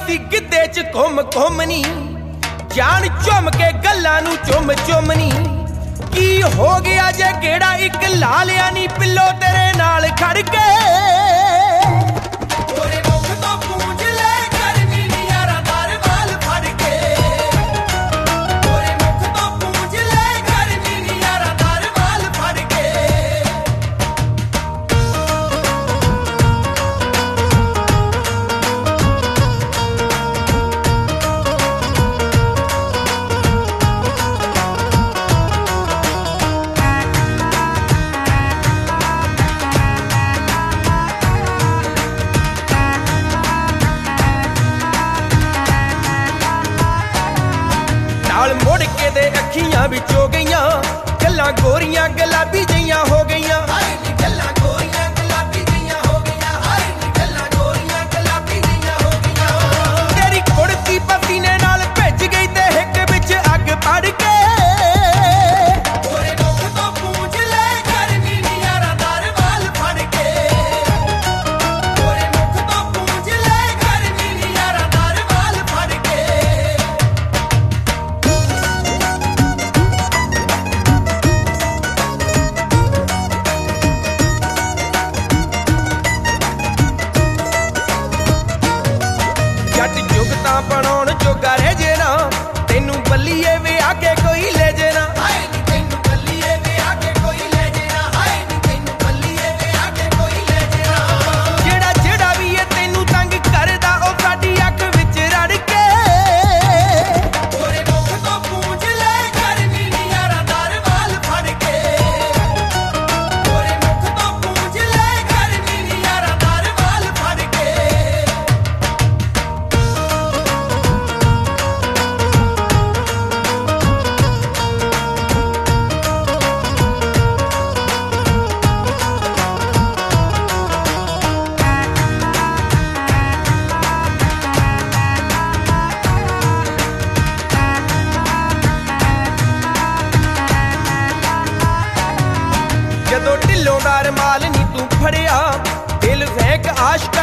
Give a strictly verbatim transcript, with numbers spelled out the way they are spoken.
सी गिद्धे च घुम घुमनी जान झुम के गल्लां नूं चुम चुमनी की हो गया जे गेड़ा इक ला लिया नी पिल्लो तेरे नाल खड़ के मुड़ के दे अखियां विच हो गईयां गल्लां गोरियां गुलाबी जिहियां हो गईयां गल्लां गोरियां गुलाबी जिहियां हो गईयां हाय नी गल्लां गोरियां गुलाबी जिहियां हो गईयां तेरी कुड़ती पसीने नाल भिज गई ते हिक विच अग पड़ के ओरे मुख तो पूंछ ले गर्मी नी यारा दार वाल फड़ के ओरे मुख तो पूंछ ले गर्मी नी यारा दार वाल फड़ के जुगता बनाउण जोगा रह जे ना तेनू बल्लीए वे आके कोई ले जे ना हाय नी तेनू बल्लीए वे आके कोई ले जे ना हाय नी तेनू बल्लीए वे आके कोई ले जे ना जेड़ा जेड़ा भी ए तेनू तंग करदा ओ साडी अख विच रड़ के ओरे मुख तो पूंछ ले गर्मी नी यारा दार वाल फड़ के ओरे मुख तो पूंछ ले गर्मी नी यारा दार वाल फड़ के जदों ढिल्लों दा रमाल नी तू फड़िया दिल फैंक आशका